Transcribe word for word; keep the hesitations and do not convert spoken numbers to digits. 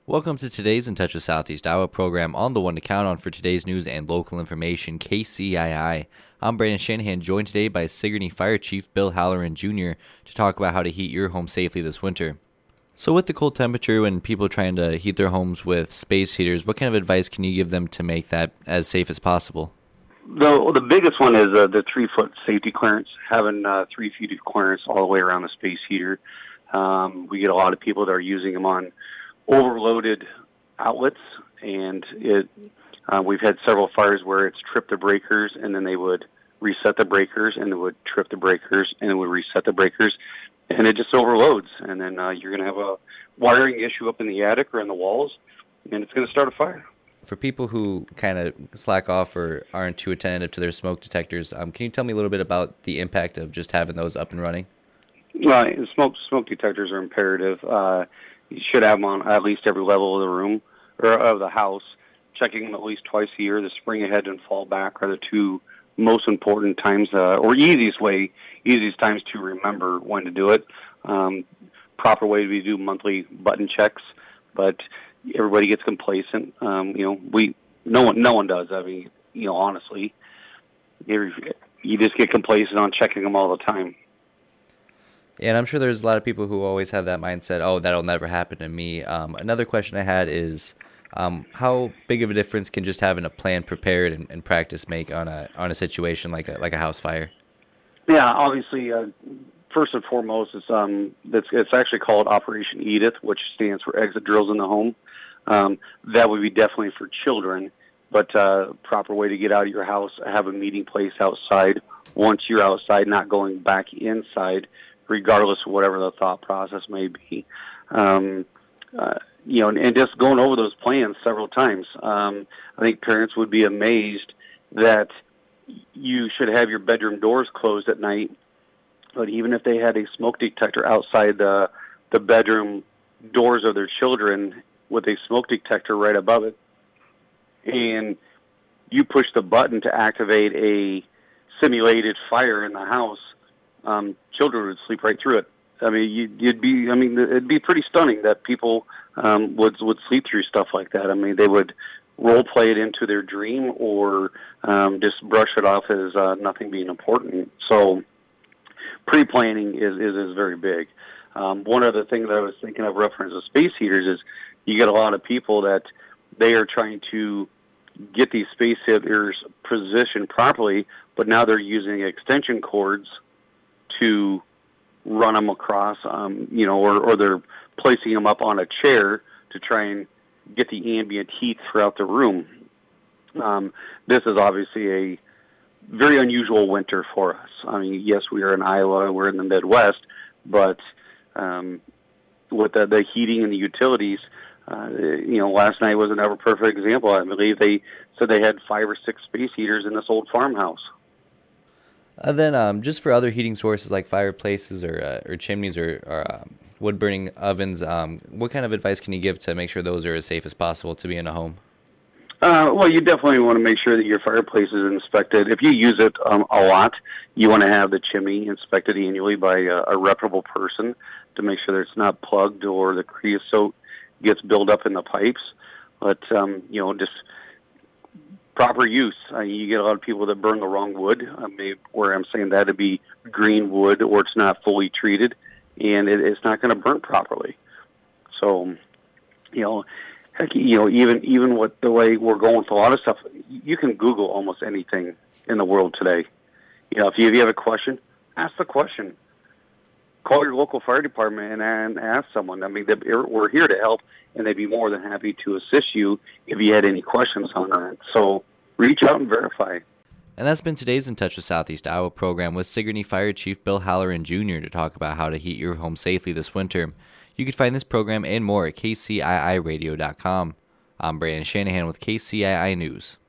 Welcome to today's In Touch with Southeast Iowa program on the one to count on for today's news and local information, K C I I. I'm Brandon Shanahan, joined today by Sigourney Fire Chief Bill Halloran Junior to talk about how to heat your home safely this winter. So with the cold temperature and people trying to heat their homes with space heaters, what kind of advice can you give them to make that as safe as possible? The the biggest one is uh, the three-foot safety clearance, having uh, three feet of clearance all the way around the space heater. Um, we get a lot of people that are using them on overloaded outlets, and it uh, we've had several fires where it's tripped the breakers, and then they would reset the breakers, and it would trip the breakers, and it would reset the breakers, and it just overloads, and then uh, you're going to have a wiring issue up in the attic or in the walls, and it's going to start a fire. For people who kind of slack off or aren't too attentive to their smoke detectors, um, can you tell me a little bit about the impact of just having those up and running? Well, smoke smoke detectors are imperative. Uh, you should have them on at least every level of the room or of the house. Checking them at least twice a year. The spring ahead and fall back are the two most important times, uh, or easiest way, easiest times to remember when to do it. Um, proper way to do monthly button checks, but everybody gets complacent. Um, you know, we no one no one does. I mean, you know, honestly, you you just get complacent on checking them all the time. Yeah, and I'm sure there's a lot of people who always have that mindset, oh, that'll never happen to me. Um, another question I had is, um, how big of a difference can just having a plan prepared and, and practice make on a on a situation like a, like a house fire? Yeah, obviously, uh, first and foremost, it's um, it's, it's actually called Operation Edith, which stands for Exit Drills in the Home. Um, that would be definitely for children, but uh, proper way to get out of your house, have a meeting place outside. Once you're outside, not going back inside, regardless of whatever the thought process may be. Um, uh, you know, and, and just going over those plans several times. Um, I think parents would be amazed that you should have your bedroom doors closed at night, but even if they had a smoke detector outside the the bedroom doors of their children with a smoke detector right above it, and you push the button to activate a simulated fire in the house, um, children would sleep right through it. I mean, you'd, you'd be, I mean, it'd be pretty stunning that people um, would would sleep through stuff like that. I mean, they would role play it into their dream or um, just brush it off as uh, nothing being important. So pre-planning is, is, is very big. Um, one other thing that I was thinking of reference to space heaters is you get a lot of people that they are trying to get these space heaters positioned properly, but now they're using extension cords to run them across, um, you know, or, or they're placing them up on a chair to try and get the ambient heat throughout the room. Um, this is obviously a very unusual winter for us. I mean, yes, we are in Iowa, we're in the Midwest, but um, with the, the heating and the utilities, uh, you know, last night was an ever perfect example. I believe they said they had five or six space heaters in this old farmhouse. And then um, just for other heating sources like fireplaces or uh, or chimneys or, or um, wood-burning ovens, um, what kind of advice can you give to make sure those are as safe as possible to be in a home? Uh, well, you definitely want to make sure that your fireplace is inspected. If you use it um, a lot, you want to have the chimney inspected annually by a, a reputable person to make sure that it's not plugged or the creosote gets built up in the pipes. But, um, you know, just proper use. Uh, you get a lot of people that burn the wrong wood. I mean, where I'm saying that to be green wood or it's not fully treated, and it, it's not going to burn properly. So, you know, heck, you know, even even with the way we're going with a lot of stuff, you can Google almost anything in the world today. You know, if you, if you have a question, ask the question. Call your local fire department and, and ask someone. I mean, we're here to help, and they'd be more than happy to assist you if you had any questions on that. So reach out and verify. And that's been today's In Touch with Southeast Iowa program with Sigourney Fire Chief Bill Halloran Junior to talk about how to heat your home safely this winter. You can find this program and more at K C I I radio dot com. I'm Brandon Shanahan with K C I I News.